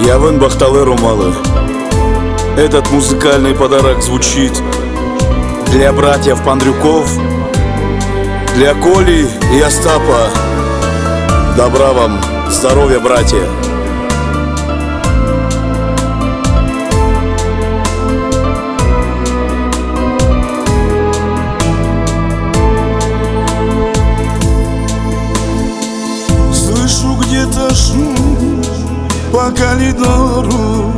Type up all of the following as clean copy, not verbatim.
Явен Бахталы Румалы. Этот музыкальный подарок звучит для братьев Пандрюков, для Коли и Остапа. Добра вам, здоровья, братья! Слышу где-то шум по коридору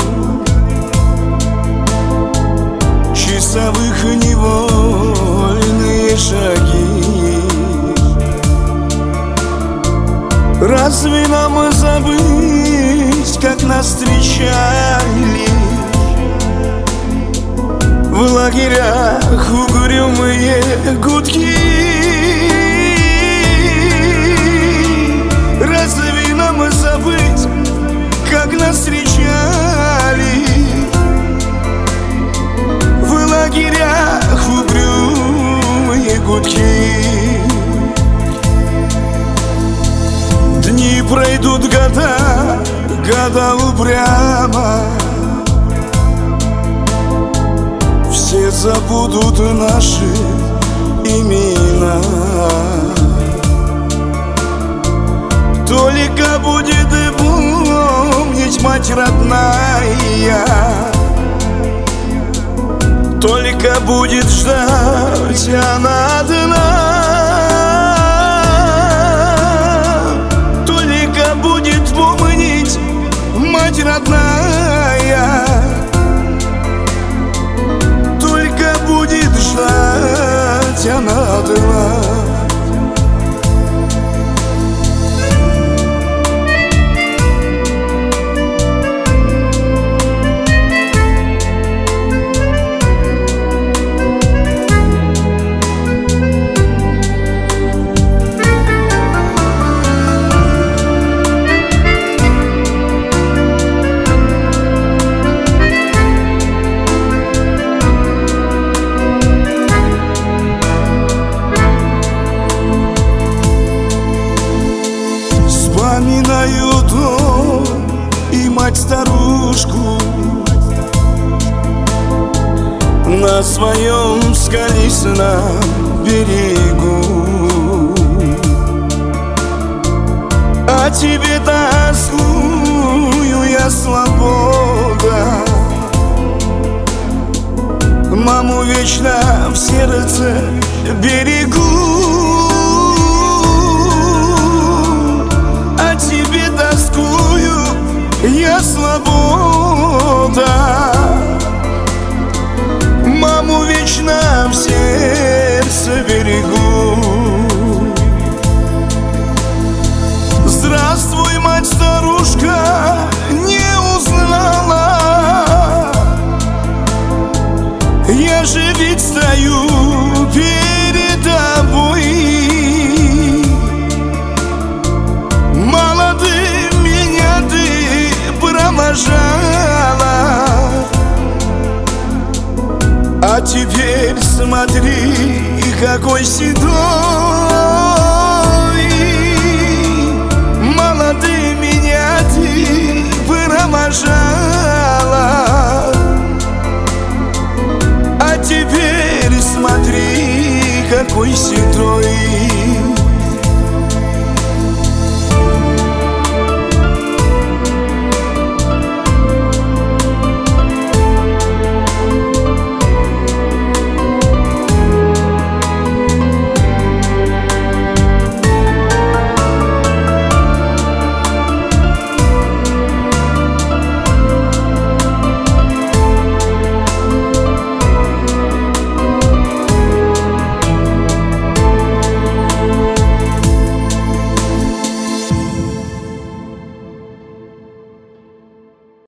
часовых невольные шаги. Разве нам забыть, как нас встречали в лагерях угрюмые гудки? Разве нам забыть, как нас встречали в лагерях угрюмые гудки? Дни пройдут, года упрямо, все забудут наши имена. Только будет помнить мать родная, только будет ждать она одна. Только будет помнить мать родная, только будет ждать она одна. Вспоминаю дом и мать-старушку на своем скалистом берегу. О тебе тоскую я, свобода, маму вечно в сердце берегу. Я, свобода, маму вечно в сердце берегу. Здравствуй, мать-старушка, не узнала, я же ведь стою перед тобой. А теперь смотри, какой седой, молодый меня ты провожала. А теперь смотри, какой седой.